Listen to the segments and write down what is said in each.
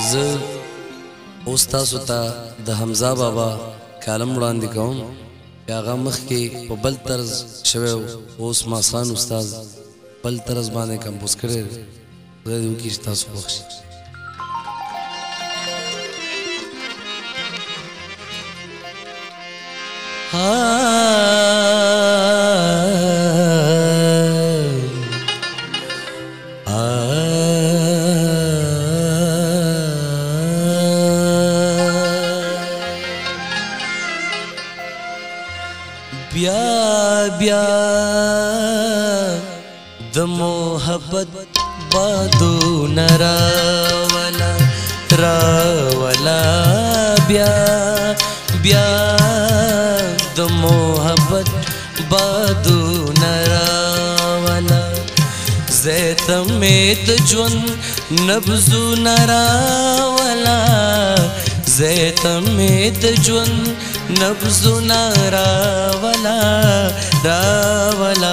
زه اوس تاسو ته د حمزه بابا کالم وړاندې کوم چې هغه مخکې په بل طرز شوی اوس ماسخان استاد بل طرز باندې کمپوز کړی خدای دې وکړي چې تاسو خوښ شي بیا بیا د محبت بادو نراولا راولا بیا بیا د محبت بادو نراولا زیت میں د جون نبزو نراولا زیت میں د جون نبزو نراولا راولا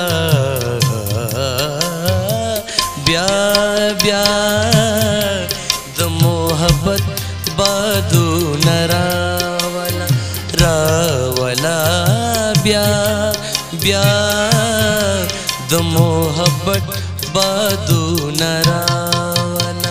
بیا بیا د محبت بادو نراولا راولا بیا بیا د محبت بادو نراولا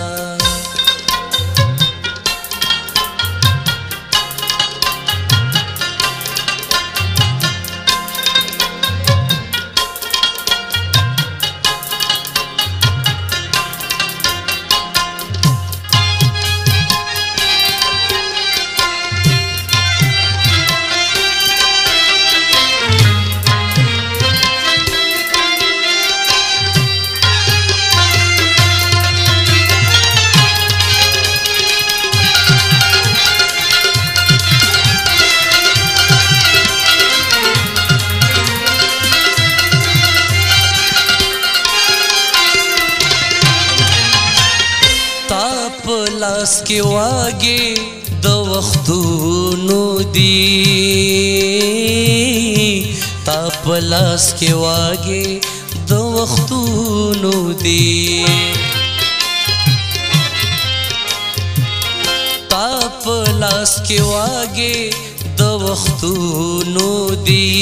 لاس کې واګې د وختونو دی تا په لاس کې واګې د وختونو دی تا په لاس کې واګې د وختونو دی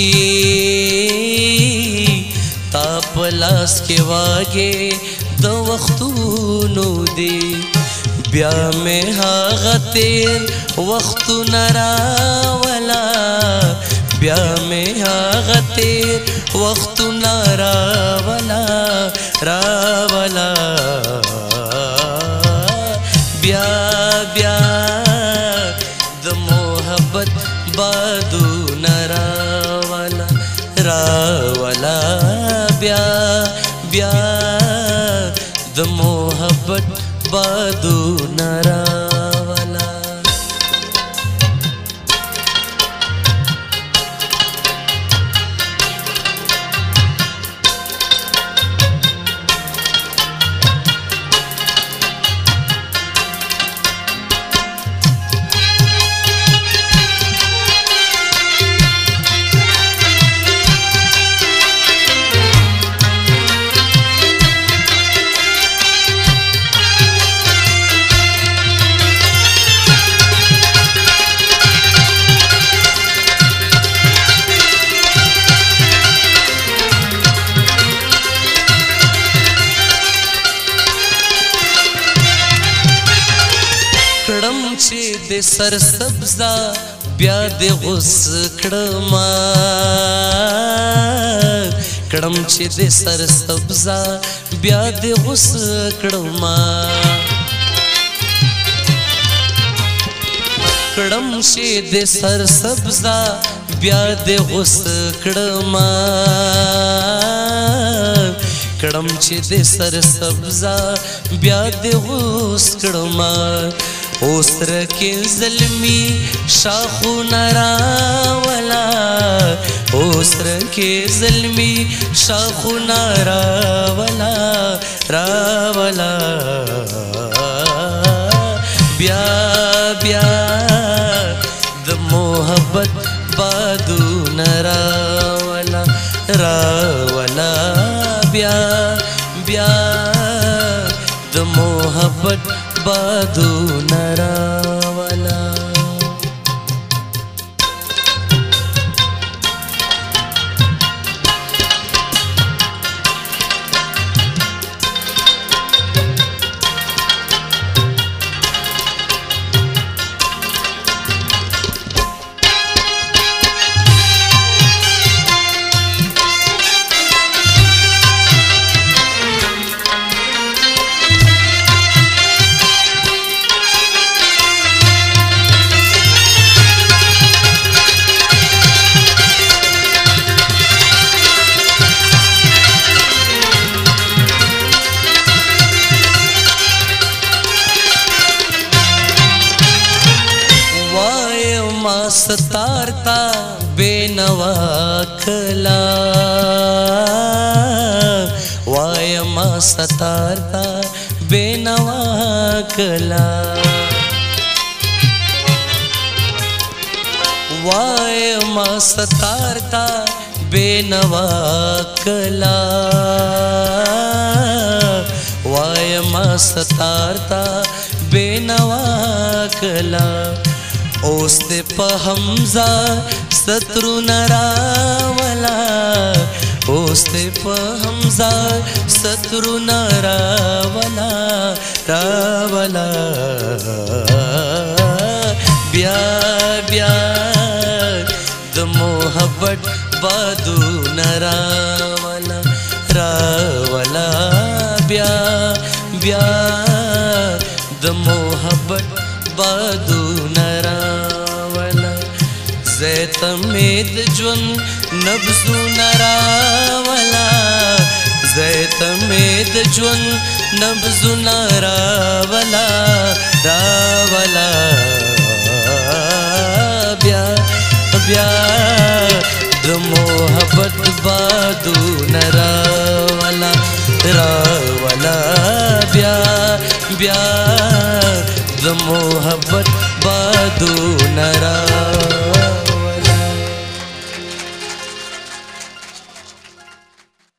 تا په لاس کې واګې د وختونو دی بیا میں هاغه تیر وختو نراولا بیا میں هاغه تیر وختو نراولا راولا بیا بیا د محبت بادو نراولا راولا بیا بیا د محبت بادو نراولا چې د سر سبزا بیا د غوس کړما کړم چې د سر سبزا بیا د غوس کړما کړم چې د سر سبزا بیا د غوس کړما کړم چې د سر سبزا بیا د غوس کړما اوس رکه زلمی شاخو نراولا اوس رکه زلمی شاخو نراولا راولا بیا بیا د محبت بادو نراولا راولا بیا بیا د محبت بادو نراولا ستارتا بینوا کلا وایا ما ستارتا بینوا کلا وایا ما ستارتا بینوا کلا وایا ما ستارتا بینوا کلا اوس دې په حمزه سترو نراولا اوس دې په حمزه سترو نراولا راولا بیا بیا د محبت بادو نراولا راولا بیا بیا د محبت بادو نراولا زیت مید جون نبزو نراولا زیت مید جون نبزو نراولا راولا بیا بیا د محبت بادو نراولا راولا بیا بیا د محبت بادو نراولا